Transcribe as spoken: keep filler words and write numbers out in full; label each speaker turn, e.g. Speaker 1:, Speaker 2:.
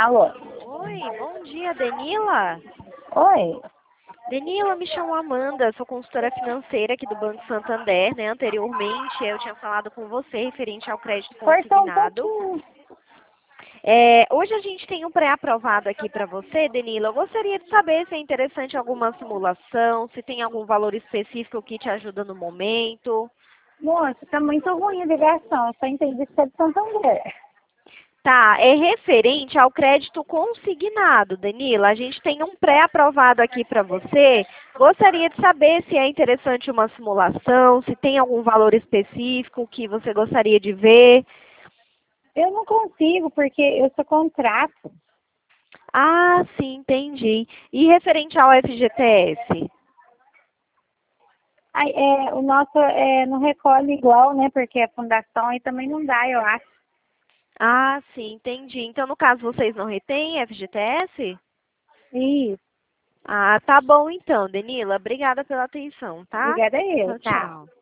Speaker 1: Alô?
Speaker 2: Oi, bom dia, Denila.
Speaker 1: Oi?
Speaker 2: Denila, me chamo Amanda, sou consultora financeira aqui do Banco Santander, né? Anteriormente eu tinha falado com você referente ao crédito
Speaker 1: Cortou um
Speaker 2: consignado.
Speaker 1: pouquinho.
Speaker 2: É, hoje a gente tem um pré-aprovado aqui para você, Denila. Eu gostaria de saber se é interessante alguma simulação, se tem algum valor específico que te ajuda no momento.
Speaker 1: Moça, tá muito ruim a ligação. Eu só entendi que você é de Santander.
Speaker 2: Tá, é referente ao crédito consignado, Danila. A gente tem um pré-aprovado aqui para você. Gostaria de saber se é interessante uma simulação, se tem algum valor específico que você gostaria de ver.
Speaker 1: Eu não consigo, porque eu sou contrato.
Speaker 2: Ah, sim, entendi. E referente ao F G T S?
Speaker 1: Aí, é, o nosso é, não recolhe igual, né? Porque é fundação e também não dá, eu acho.
Speaker 2: Ah, sim, entendi. Então, no caso, vocês não retêm F G T S?
Speaker 1: Isso.
Speaker 2: Ah, tá bom então, Danila. Obrigada pela atenção, tá?
Speaker 1: Obrigada eu,
Speaker 2: Tchau,
Speaker 1: tá?
Speaker 2: tchau.